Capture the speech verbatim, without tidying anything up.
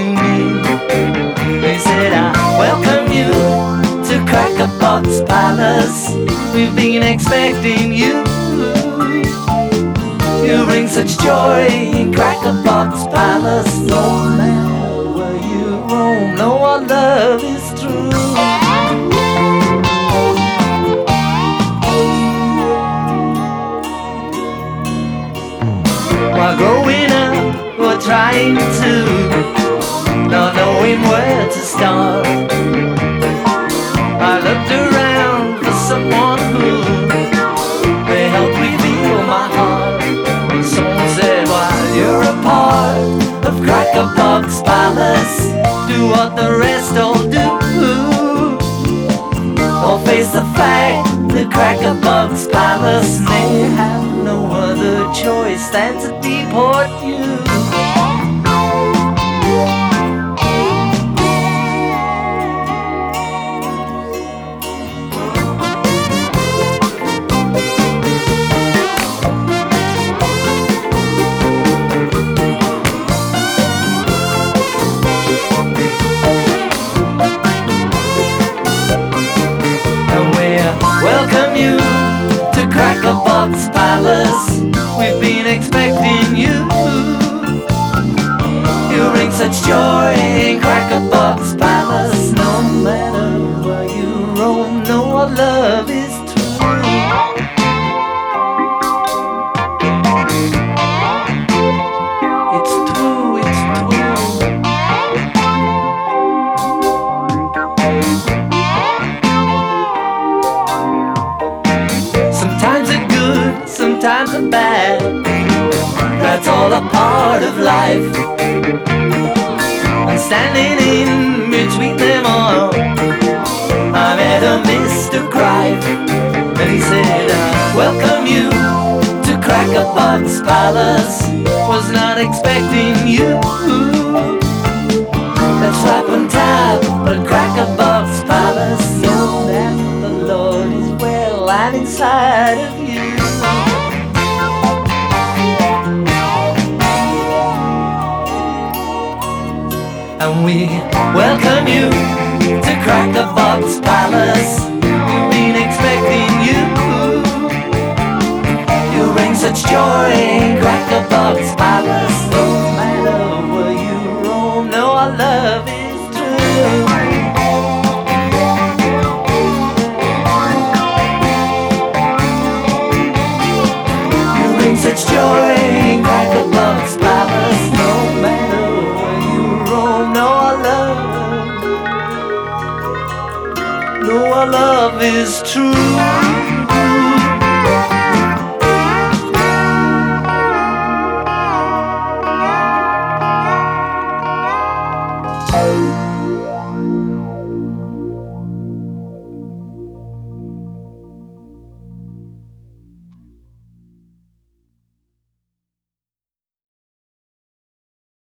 you mean? He said, I welcome you to Crackerbox Palace. We've been expecting you. You bring such joy in Crackerbox Palace. No matter where you roam, no, our love is true. While growing up, we're trying to, not knowing where to start. I looked around for someone who may help reveal my heart. Someone said, while you're a part of Crackerbox Palace, do what the rest all do, or face the fact that Crackerbox Palace may have no other choice than to deport you. Welcome you to Crackerbox Palace. We've been expecting you. You bring such joy in Crackerbox Palace. No matter where you roam, no, our love is true. It's true, it's true. Sometimes it's good, sometimes it's bad. That's all a part of life. And standing in between them all, I met a Mister Cripe, and he said, I welcome you to Crackerbox Palace. Was not expecting you. Let's rap and tap at Crackerbox Palace. Know that the Lord is well and inside of you. And we welcome you to Crackerbox Palace. We've been expecting you. You bring such joy in Crackerbox Palace. No matter where you roam, no, our love is true. You bring such joy in Crackerbox Palace. No matter where you roam, no, our love, no, our love is true.